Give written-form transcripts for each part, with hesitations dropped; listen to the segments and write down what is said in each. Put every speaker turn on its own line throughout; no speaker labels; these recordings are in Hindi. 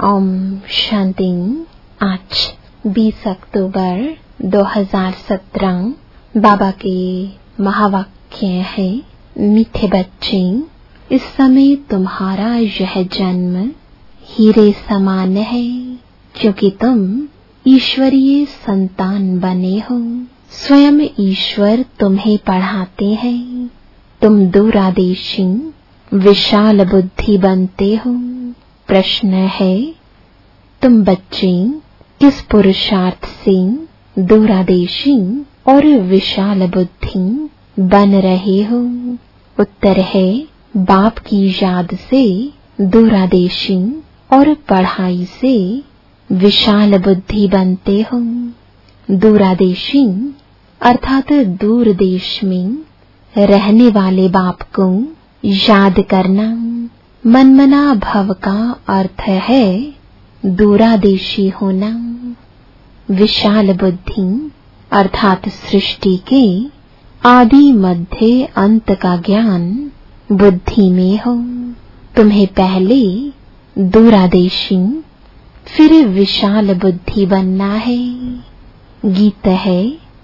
ओम शांति। आज 20 अक्टूबर 2017 बाबा के महावाक्य है, मीठे बच्चे, इस समय तुम्हारा यह जन्म हीरे समान है, क्योंकि तुम ईश्वरीय संतान बने हो। स्वयं ईश्वर तुम्हें पढ़ाते हैं। तुम दूरादेशी विशाल बुद्धि बनते हो। प्रश्न है, तुम बच्चे किस पुरुषार्थ से दूरादेशी और विशाल बुद्धि बन रहे हो? उत्तर है, बाप की याद से दूरादेशी और पढ़ाई से विशाल बुद्धि बनते हो। दूरादेशी अर्थात दूर देश में रहने वाले बाप को याद करना। मनमना भव का अर्थ है दूरादेशी होना। विशाल बुद्धि अर्थात सृष्टि के आदि मध्य अंत का ज्ञान बुद्धि में हो। तुम्हें पहले दूरादेशी फिर विशाल बुद्धि बनना है। गीत है,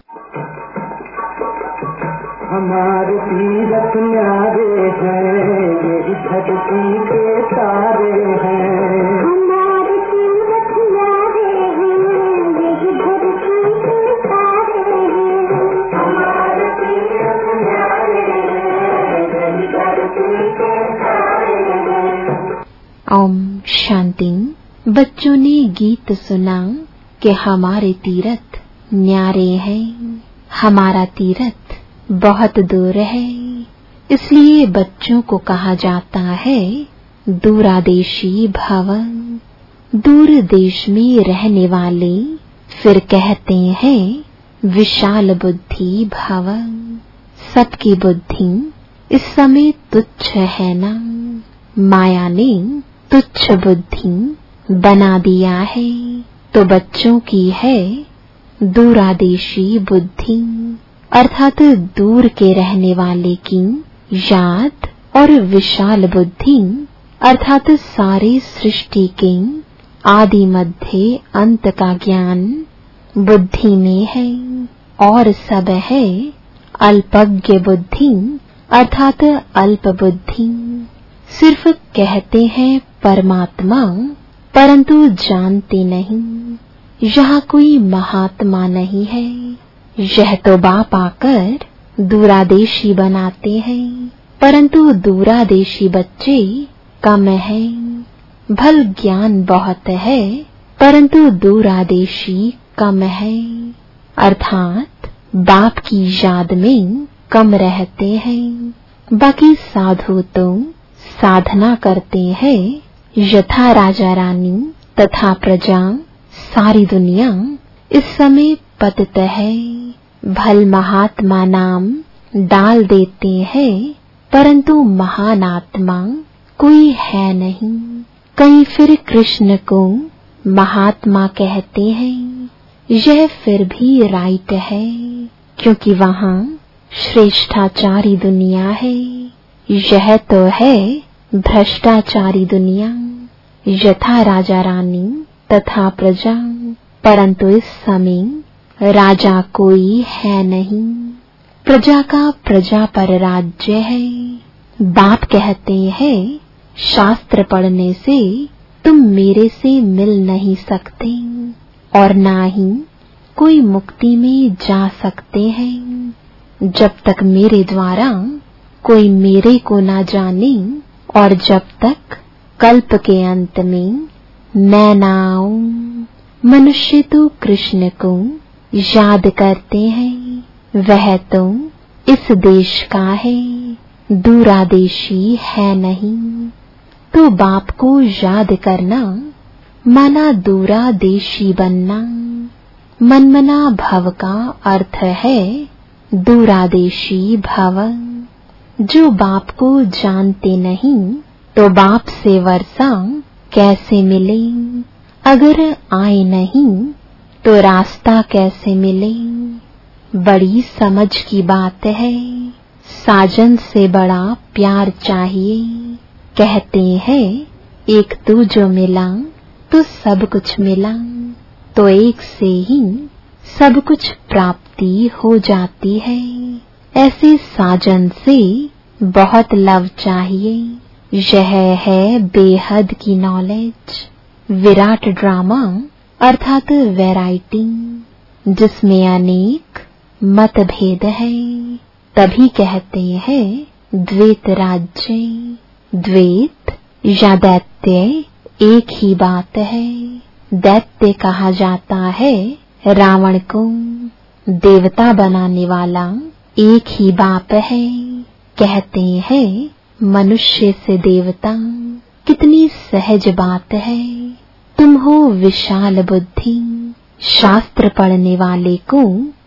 हमारे तीरथ न्यारे हैं, ये धरती के तारे हैं। हमारे तीरथ न्यारे हैं, ये धरती के तारे हैं। हमारे तीरथ न्यारे हैं, ये धरती के तारे हैं।
ओम शांति। बच्चों ने गीत सुना कि हमारे तीरथ न्यारे हैं। हमारा तीरथ बहुत दूर है, इसलिए बच्चों को कहा जाता है दूरादेशी भव। दूर देश में रहने वाले फिर कहते हैं विशाल बुद्धि भव। सबकी बुद्धि इस समय तुच्छ है ना। माया ने तुच्छ बुद्धि बना दिया है, तो बच्चों की है दूरादेशी बुद्धि, अर्थात दूर के रहने वाले की याद, और विशाल बुद्धि अर्थात सारे सृष्टि के आदि मध्य अंत का ज्ञान बुद्धि में है। और सब है अल्पज्ञ बुद्धि अर्थात अल्प बुद्धि। सिर्फ कहते हैं परमात्मा, परंतु जानते नहीं। यहाँ कोई महात्मा नहीं है। यह तो बाप आकर दूरादेशी बनाते हैं, परंतु दूरादेशी बच्चे कम हैं। भल ज्ञान बहुत है, परंतु दूरादेशी कम है, अर्थात बाप की याद में कम रहते हैं। बाकी साधु तो साधना करते हैं, यथा राजा रानी तथा प्रजा सारी दुनिया इस समय पतित है। भल महात्मा नाम डाल देते हैं, परंतु महान आत्मा कोई है नहीं। कहीं फिर कृष्ण को महात्मा कहते हैं। यह फिर भी राइट है, क्योंकि वहाँ श्रेष्ठाचारी दुनिया है। यह तो है भ्रष्टाचारी दुनिया, यथा राजा रानी तथा प्रजा, परंतु इस समय राजा कोई है नहीं। प्रजा का प्रजा पर राज्य है। बाप कहते हैं शास्त्र पढ़ने से तुम मेरे से मिल नहीं सकते, और ना ही कोई मुक्ति में जा सकते हैं, जब तक मेरे द्वारा कोई मेरे को ना जाने, और जब तक कल्प के अंत में मैं ना आऊं। मनुष्य तो कृष्ण को याद करते हैं, वह तो इस देश का है, दूरादेशी है नहीं। तो बाप को याद करना माना दूरादेशी बनना। मनमना भव का अर्थ है दूरादेशी भव। जो बाप को जानते नहीं, तो बाप से वर्षा कैसे मिले? अगर आए नहीं तो रास्ता कैसे मिले? बड़ी समझ की बात है। साजन से बड़ा प्यार चाहिए। कहते हैं एक तू जो मिला तो सब कुछ मिला, तो एक से ही सब कुछ प्राप्ति हो जाती है। ऐसे साजन से बहुत लव चाहिए। यह है बेहद की नॉलेज। विराट ड्रामा अर्थात वैरायटी, जिसमें अनेक मतभेद है, तभी कहते हैं द्वैत राज्य। द्वैत या दैत्य एक ही बात है। दैत्य कहा जाता है रावण को, देवता बनाने वाला एक ही बाप है। कहते हैं मनुष्य से देवता, कितनी सहज बात है। तुम हो विशाल बुद्धि। शास्त्र पढ़ने वाले को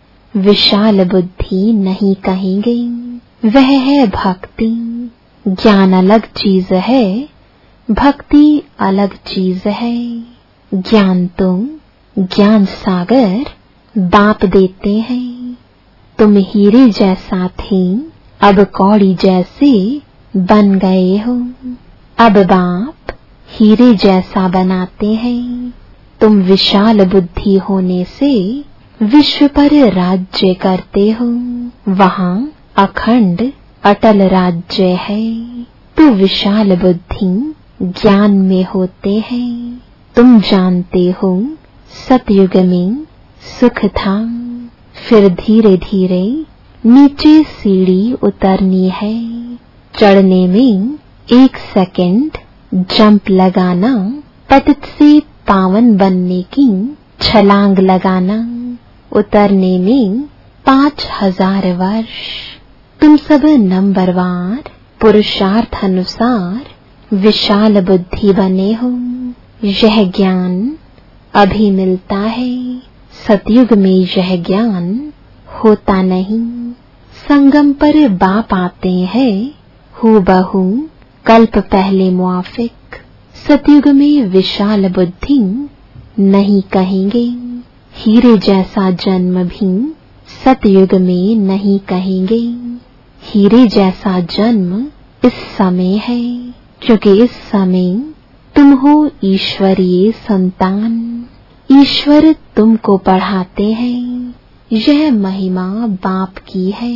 विशाल बुद्धि नहीं कहेंगे, वह है भक्ति। ज्ञान अलग चीज है, भक्ति अलग चीज है। ज्ञान तो ज्ञान सागर बाप देते हैं। तुम हीरे जैसा थे, अब कौड़ी जैसे बन गए हो। अब बाप हीरे जैसा बनाते हैं। तुम विशाल बुद्धि होने से विश्व पर राज्य करते हो। वहाँ अखंड अटल राज्य है। तो विशाल बुद्धि ज्ञान में होते हैं। तुम जानते हो सतयुग में सुख था, फिर धीरे धीरे नीचे सीढ़ी उतरनी है। चढ़ने में 1 सेकंड जंप लगाना, पतित से पावन बनने की छलांग लगाना, उतरने में 5000 वर्ष। तुम सब नंबरवार पुरुषार्थ अनुसार विशाल बुद्धि बने हो। यह ज्ञान अभी मिलता है। सतयुग में यह ज्ञान होता नहीं। संगम पर बाप आते हैं हूबहू कल्प पहले मुआफिक। सतयुग में विशाल बुद्धि नहीं कहेंगे। हीरे जैसा जन्म भी सतयुग में नहीं कहेंगे। हीरे जैसा जन्म इस समय है, क्योंकि इस समय तुम हो ईश्वरीय संतान। ईश्वर तुमको पढ़ाते हैं। यह महिमा बाप की है।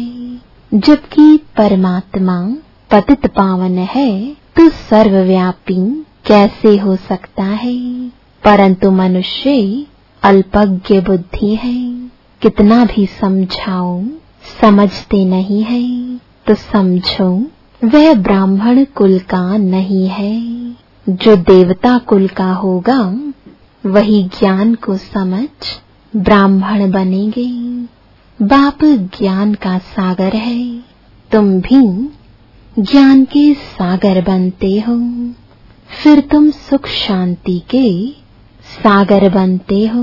जबकि परमात्मा पतित पावन है, तो सर्वव्यापी कैसे हो सकता है। परंतु मनुष्य अल्पज्ञ बुद्धि है। कितना भी समझाओ समझते नहीं है। तो समझो वह ब्राह्मण कुल का नहीं है। जो देवता कुल का होगा वही ज्ञान को समझ ब्राह्मण बनेंगे। बाप ज्ञान का सागर है। तुम भी ज्ञान के सागर बनते हो। फिर तुम सुख शांति के सागर बनते हो।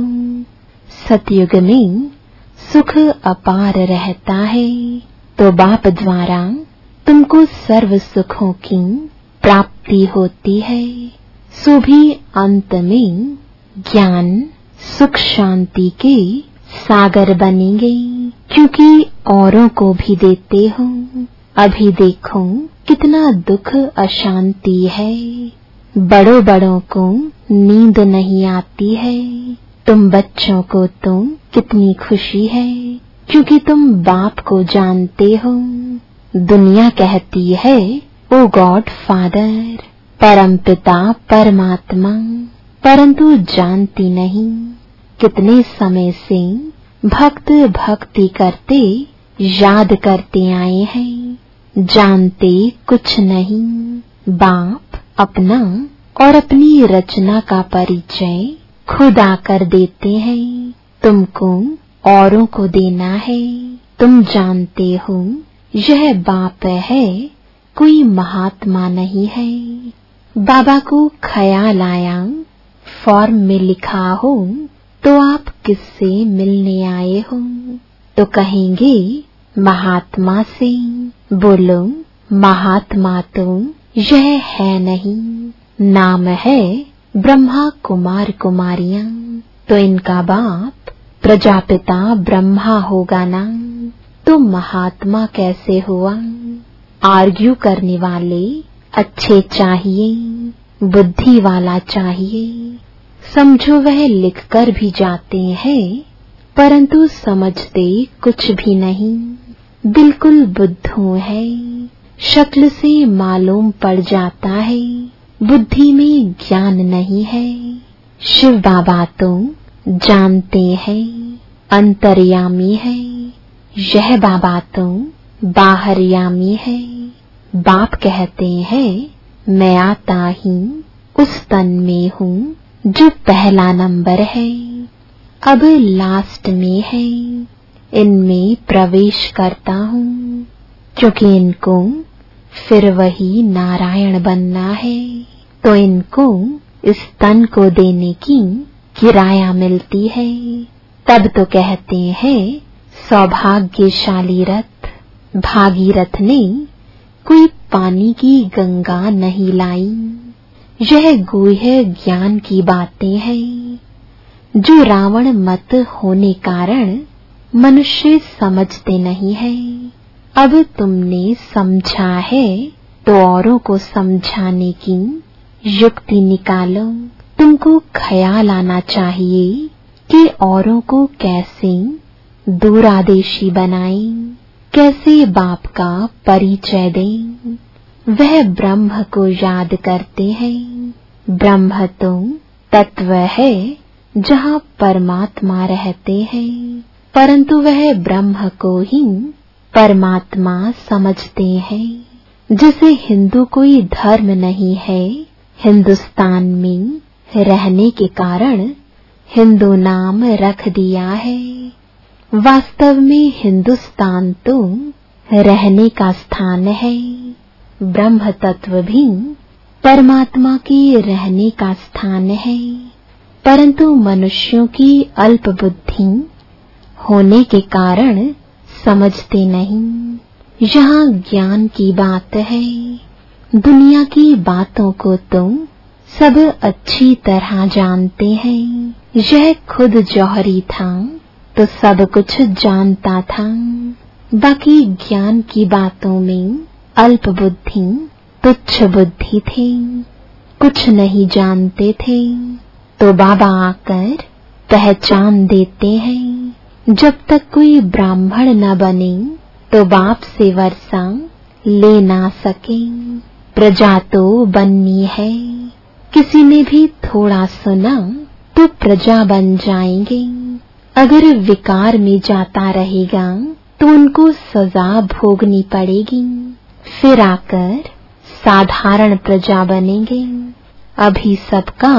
सतयुग में सुख अपार रहता है, तो बाप द्वारा तुमको सर्व सुखों की प्राप्ति होती है। सो भी अंत में ज्ञान सुख शांति के सागर बनेंगे, क्योंकि औरों को भी देते हो। अभी देखो कितना दुख अशांति है। बड़ों बड़ों को नींद नहीं आती है। तुम बच्चों को तो कितनी खुशी है, क्योंकि तुम बाप को जानते हो। दुनिया कहती है ओ गॉड फादर, परमपिता परमात्मा, परंतु जानती नहीं। कितने समय से भक्त भक्ति करते याद करते आए हैं, जानते कुछ नहीं। बाप अपना और अपनी रचना का परिचय खुद आकर देते हैं। तुमको औरों को देना है। तुम जानते हो यह बाप है, कोई महात्मा नहीं है। बाबा को ख्याल आया फॉर्म में लिखा हो तो आप किससे मिलने आए हो, तो कहेंगे महात्मा से। बोलो महात्मा तो यह है नहीं, नाम है ब्रह्मा कुमार कुमारियां। तो इनका बाप प्रजापिता ब्रह्मा होगा ना, तो महात्मा कैसे हुआ। आर्ग्यू करने वाले अच्छे चाहिए, बुद्धि वाला चाहिए। समझो वह लिखकर भी जाते हैं, परंतु समझते कुछ भी नहीं, बिल्कुल बुद्धू है। शक्ल से मालूम पड़ जाता है, बुद्धि में ज्ञान नहीं है। शिव बाबा तो जानते हैं, अंतर्यामी है। यह बाबा तो बाहरयामी है। बाप कहते हैं, मैं आता ही उस तन में हूँ जो पहला नंबर है, अब लास्ट में है। इनमें प्रवेश करता हूँ, क्योंकि इनको फिर वही नारायण बनना है, तो इनको इस तन को देने की किराया मिलती है। तब तो कहते हैं, सौभाग्यशाली रथ। भागीरथ ने कोई पानी की गंगा नहीं लाई। यह गुह्य ज्ञान की बातें हैं, जो रावण मत होने कारण मनुष्य समझते नहीं है। अब तुमने समझा है तो औरों को समझाने की युक्ति निकालो। तुमको ख्याल आना चाहिए कि औरों को कैसे दूरादेशी बनाएं, कैसे बाप का परिचय दें। वह ब्रह्म को याद करते हैं। ब्रह्म तो तत्व है जहाँ परमात्मा रहते हैं, परंतु वह ब्रह्म को ही परमात्मा समझते हैं। जैसे हिंदू कोई धर्म नहीं है, हिंदुस्तान में रहने के कारण हिंदू नाम रख दिया है। वास्तव में हिंदुस्तान तो रहने का स्थान है। ब्रह्म तत्व भी परमात्मा के रहने का स्थान है, परंतु मनुष्यों की अल्प बुद्धि होने के कारण समझते नहीं। यहाँ ज्ञान की बात है। दुनिया की बातों को तो सब अच्छी तरह जानते हैं। यह खुद जौहरी था तो सब कुछ जानता था। बाकी ज्ञान की बातों में अल्प बुद्धि, तुच्छ बुद्धि थी, कुछ नहीं जानते थे। तो बाबा आकर पहचान देते हैं। जब तक कोई ब्राह्मण न बने तो बाप से वर्षा ले ना सके। प्रजा तो बननी है। किसी ने भी थोड़ा सुना तो प्रजा बन जाएंगे। अगर विकार में जाता रहेगा तो उनको सजा भोगनी पड़ेगी, फिर आकर साधारण प्रजा बनेंगे। अभी सबका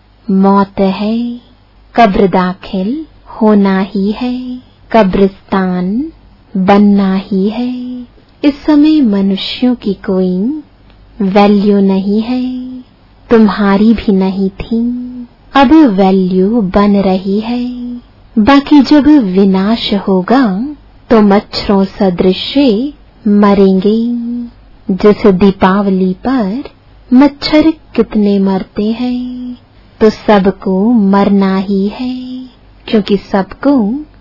मौत है, कब्र दाखिल होना ही है, कब्रिस्तान बनना ही है। इस समय मनुष्यों की कोई वैल्यू नहीं है, तुम्हारी भी नहीं थी, अब वैल्यू बन रही है। बाकी जब विनाश होगा तो मच्छरों सदृश मरेंगे। जैसे दीपावली पर मच्छर कितने मरते हैं, तो सबको मरना ही है, क्योंकि सबको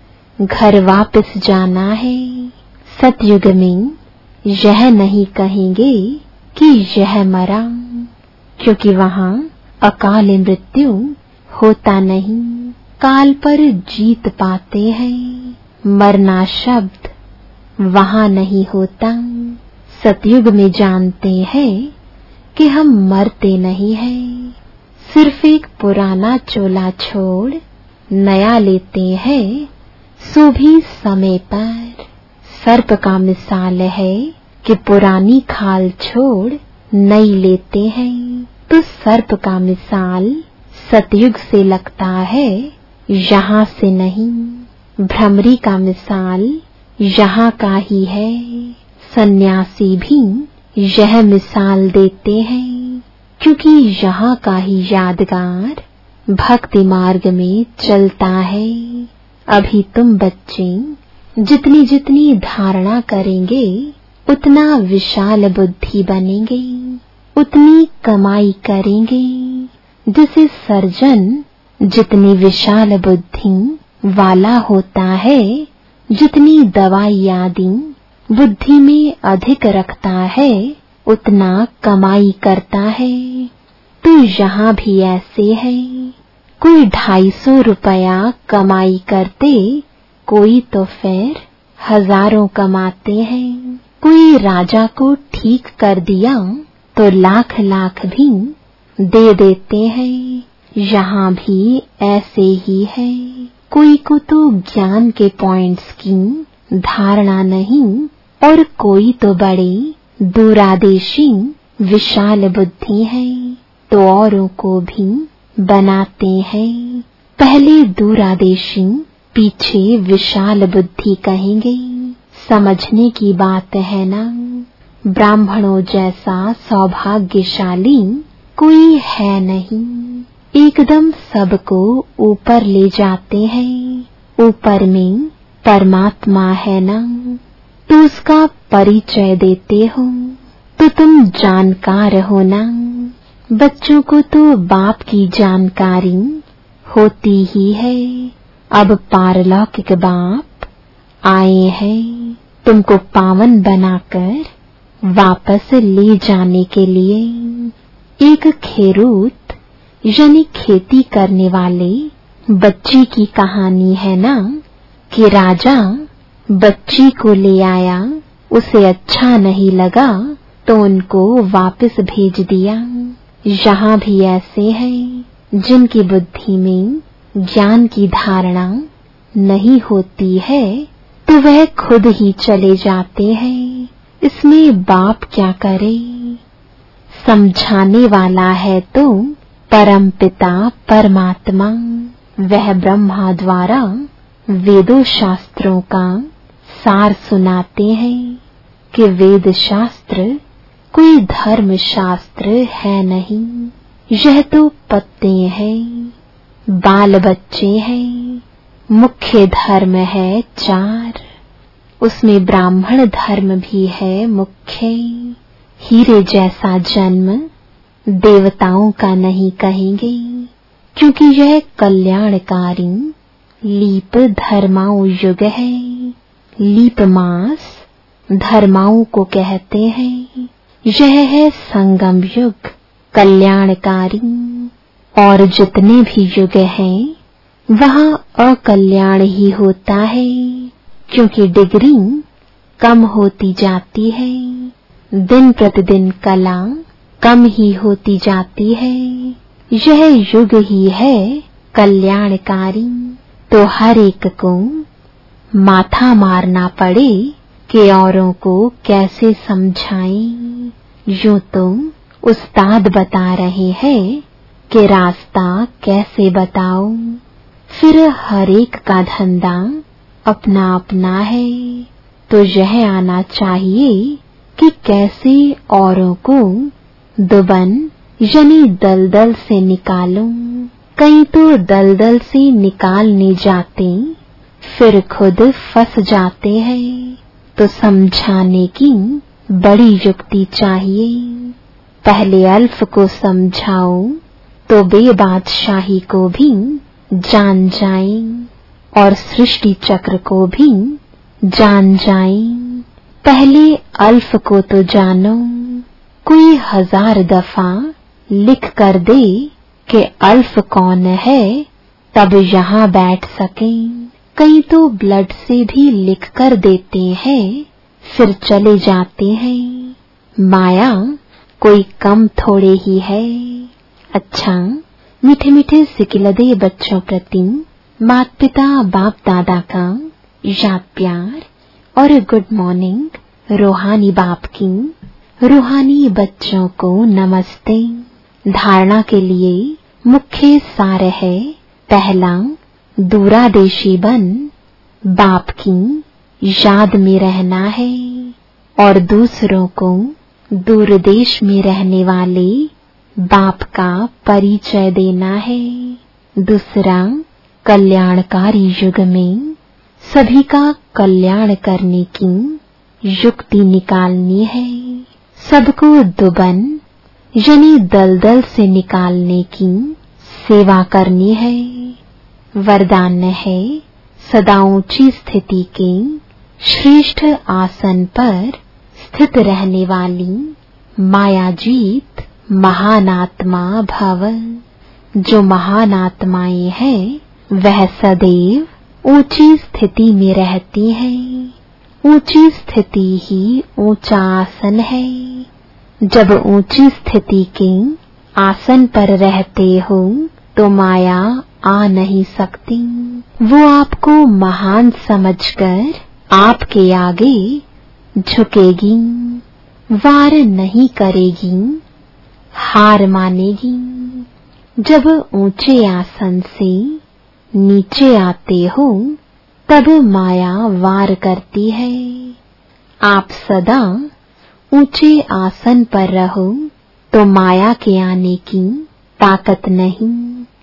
घर वापस जाना है। सतयुग में यह नहीं कहेंगे कि यह मरा, क्योंकि वहाँ अकाल मृत्यु होता नहीं। काल पर जीत पाते हैं, मरना शब्द वहाँ नहीं होता। सतयुग में जानते हैं कि हम मरते नहीं हैं, सिर्फ एक पुराना चोला छोड़ नया लेते हैं, सो भी समय पर। सर्प का मिसाल है कि पुरानी खाल छोड़ नई लेते हैं, तो सर्प का मिसाल सतयुग से लगता है, यहाँ से नहीं। भ्रमरी का मिसाल यहाँ का ही है। सन्यासी भी यह मिसाल देते हैं, क्योंकि यहाँ का ही यादगार भक्ति मार्ग में चलता है। अभी तुम बच्चे जितनी जितनी धारणा करेंगे उतना विशाल बुद्धि बनेंगे, उतनी कमाई करेंगे। जैसे सर्जन जितनी विशाल बुद्धि वाला होता है, जितनी दवाई आदि बुद्धि में अधिक रखता है, उतना कमाई करता है। तो यहाँ भी ऐसे है। कोई 250 रुपया कमाई करते, कोई तो फिर हजारों कमाते हैं। कोई राजा को ठीक कर दिया तो लाख लाख भी दे देते हैं। यहाँ भी ऐसे ही है। कोई को तो ज्ञान के पॉइंट्स की धारणा नहीं और कोई तो बड़े दूरादेशी विशाल बुद्धि है, तो औरों को भी बनाते हैं। पहले दूरादेशी, पीछे विशाल बुद्धि कहेंगे। समझने की बात है ना। ब्राह्मणों जैसा सौभाग्यशाली कोई है नहीं। एकदम सबको ऊपर ले जाते हैं। ऊपर में परमात्मा है ना, तो उसका परिचय देते हो तो तुम जानकार हो ना। बच्चों को तो बाप की जानकारी होती ही है। अब पारलौकिक बाप आए हैं तुमको पावन बनाकर वापस ले जाने के लिए। एक खेरूत यानी खेती करने वाले बच्ची की कहानी है ना, कि राजा बच्ची को ले आया, उसे अच्छा नहीं लगा तो उनको वापस भेज दिया। यहाँ भी ऐसे हैं जिनकी बुद्धि में ज्ञान की धारणा नहीं होती है, तो वह खुद ही चले जाते हैं। इसमें बाप क्या करे। समझाने वाला है तो परमपिता परमात्मा, वह ब्रह्मा द्वारा वेदों शास्त्रों का सार सुनाते हैं कि वेद शास्त्र कोई धर्म शास्त्र है नहीं, यह तो पत्ते हैं, बाल बच्चे हैं। मुख्य धर्म है 4, उसमें ब्राह्मण धर्म भी है मुख्य। हीरे जैसा जन्म देवताओं का नहीं कहेंगे, क्योंकि यह कल्याणकारी लीप धर्माओं युग है। लीप मास धर्माओं को कहते हैं। यह है संगम युग कल्याणकारी। और जितने भी युग हैं वहाँ अकल्याण ही होता है, क्योंकि डिग्री कम होती जाती है। दिन प्रतिदिन कला कम ही होती जाती है। यह युग ही है कल्याणकारी। तो हर एक को माथा मारना पड़े कि औरों को कैसे समझाएं। यूं तो उस्ताद बता रहे हैं कि रास्ता कैसे बताओ। फिर हर एक का धंधा अपना अपना है, तो यह आना चाहिए कि कैसे औरों को दुबन यानी दलदल से निकालो। कई तो दलदल से निकालने जाते फिर खुद फंस जाते हैं, तो समझाने की बड़ी युक्ति चाहिए। पहले अल्फ को समझाओ तो बेबादशाही को भी जान जाएं और सृष्टि चक्र को भी जान जाएं। पहले अल्फ को तो जानो। कोई 1000 दफा लिख कर दे कि अल्फ कौन है, तब यहाँ बैठ सकें। कई तो ब्लड से भी लिख कर देते हैं, फिर चले जाते हैं। माया कोई कम थोड़े ही है। अच्छा, मीठे मीठे सिकिलदे बच्चों प्रति माता पिता बाप दादा का याद प्यार और गुड मॉर्निंग रूहानी बाप की। रूहानी बच्चों को नमस्ते। धारणा के लिए मुख्य सार है, पहला दूरादेशी बन बाप की याद में रहना है और दूसरों को दूरदेश में रहने वाले बाप का परिचय देना है। दूसरा, कल्याणकारी युग में सभी का कल्याण करने की युक्ति निकालनी है। सबको दुबन यानी दलदल से निकालने की सेवा करनी है। वरदान है, सदा ऊंची स्थिति के श्रेष्ठ आसन पर स्थित रहने वाली मायाजीत महान आत्मा भव। जो महान आत्माएं हैं वह सदैव ऊंची स्थिति में रहती हैं। ऊंची स्थिति ही ऊंचा आसन है। जब ऊंची स्थिति के आसन पर रहते हो तो माया आ नहीं सकती। वो आपको महान समझकर आपके आगे झुकेगी, वार नहीं करेगी, हार मानेगी। जब ऊंचे आसन से नीचे आते हो तब माया वार करती है। आप सदा ऊंचे आसन पर रहो तो माया के आने की ताकत नहीं,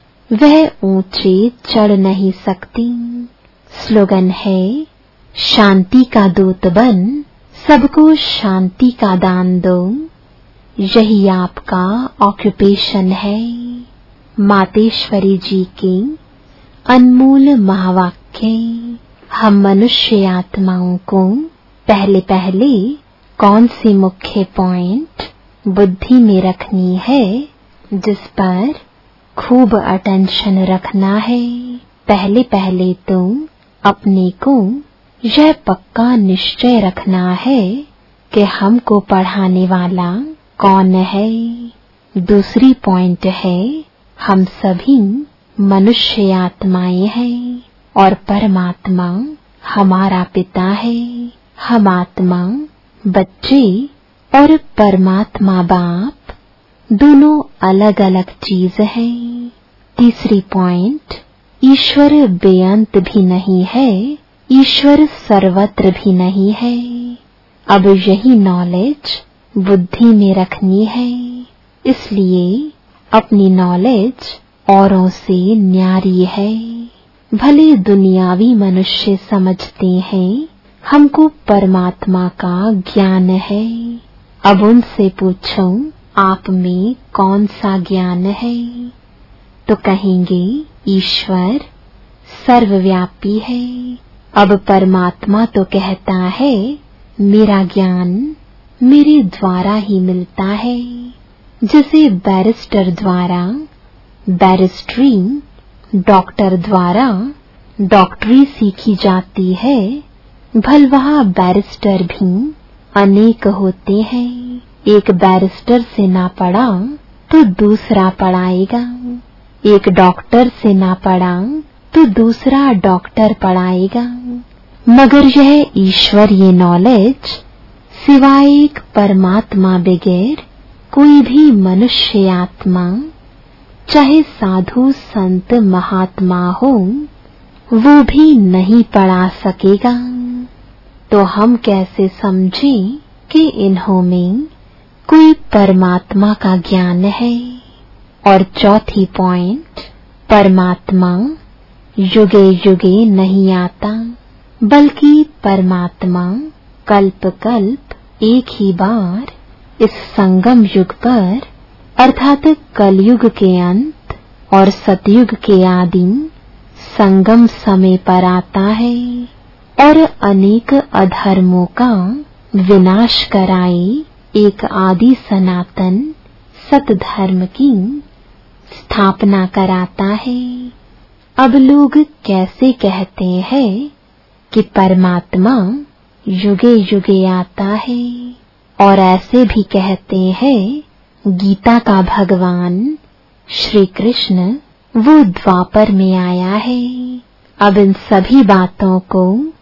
वह ऊंचे चढ़ नहीं सकती। स्लोगन है, शांति का दूत बन सबको शांति का दान दो। यही आपका ऑक्यूपेशन है। मातेश्वरी जी के अनमोल महावाक्य। हम मनुष्य आत्माओं को पहले पहले कौन सी मुख्य पॉइंट बुद्धि में रखनी है जिस पर खूब अटेंशन रखना है। पहले पहले तो अपने को यह पक्का निश्चय रखना है कि हमको पढ़ाने वाला कौन है। दूसरी पॉइंट है, हम सभी मनुष्य आत्माएं हैं और परमात्मा हमारा पिता है। हम आत्मा बच्चे और परमात्मा बाप दोनों अलग अलग चीज है। तीसरी पॉइंट, ईश्वर बेअंत भी नहीं है, ईश्वर सर्वत्र भी नहीं है। अब यही नॉलेज बुद्धि में रखनी है। इसलिए अपनी नॉलेज औरों से न्यारी है। भले दुनियावी मनुष्य समझते हैं हमको परमात्मा का ज्ञान है। अब उनसे पूछो आप में कौन सा ज्ञान है, तो कहेंगे ईश्वर सर्वव्यापी है। अब परमात्मा तो कहता है मेरा ज्ञान मेरे द्वारा ही मिलता है। जैसे बैरिस्टर द्वारा बैरिस्ट्री, डॉक्टर द्वारा डॉक्टरी सीखी जाती है, भलवहा बैरिस्टर भी अनेक होते हैं। एक बैरिस्टर से ना पढ़ा तो दूसरा पढ़ाएगा, एक डॉक्टर से ना पढ़ा तो दूसरा डॉक्टर पढ़ाएगा। मगर यह ईश्वर ये नॉलेज सिवाय एक परमात्मा बगैर कोई भी मनुष्य आत्मा, चाहे साधु संत महात्मा हो, वो भी नहीं पढ़ा सकेगा। तो हम कैसे समझें कि इन्हों में कोई परमात्मा का ज्ञान है। और चौथी पॉइंट, परमात्मा युगे युगे नहीं आता, बल्कि परमात्मा कल्प कल्प एक ही बार इस संगम युग पर अर्थात कलयुग के अंत और सतयुग के आदि संगम समय पर आता है और अनेक अधर्मों का विनाश कराए एक आदि सनातन सतधर्म की स्थापना कराता है। अब लोग कैसे कहते हैं कि परमात्मा युगे युगे आता है, और ऐसे भी कहते हैं गीता का भगवान श्री कृष्ण वो द्वापर में आया है। अब इन सभी बातों को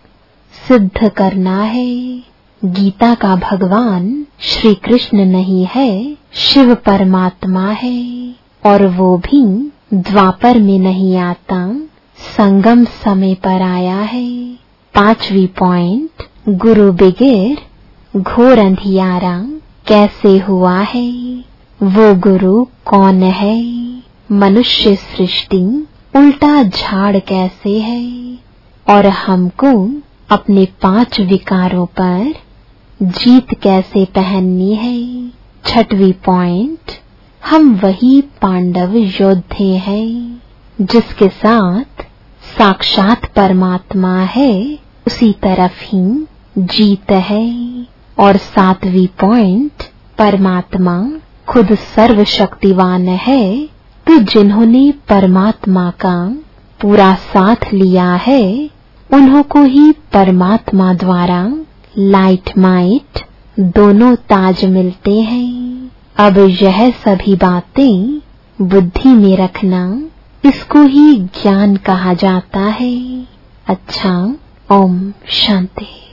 सिद्ध करना है। गीता का भगवान श्री कृष्ण नहीं है, शिव परमात्मा है, और वो भी द्वापर में नहीं आता, संगम समय पर आया है। पांचवी पॉइंट, गुरु बगैर घोर अंधियारा कैसे हुआ है, वो गुरु कौन है। मनुष्य सृष्टि उल्टा झाड़ कैसे है, और हमको अपने 5 विकारों पर जीत कैसे पहननी है। छठवीं पॉइंट, हम वही पांडव योद्धे हैं जिसके साथ साक्षात परमात्मा है, उसी तरफ ही जीत है। और 7वीं पॉइंट, परमात्मा खुद सर्वशक्तिवान है तो जिन्होंने परमात्मा का पूरा साथ लिया है उन्हों को ही परमात्मा द्वारा लाइट माइट दोनों ताज मिलते हैं। अब यह सभी बातें बुद्धि में रखना, इसको ही ज्ञान कहा जाता है। अच्छा, ओम शांति।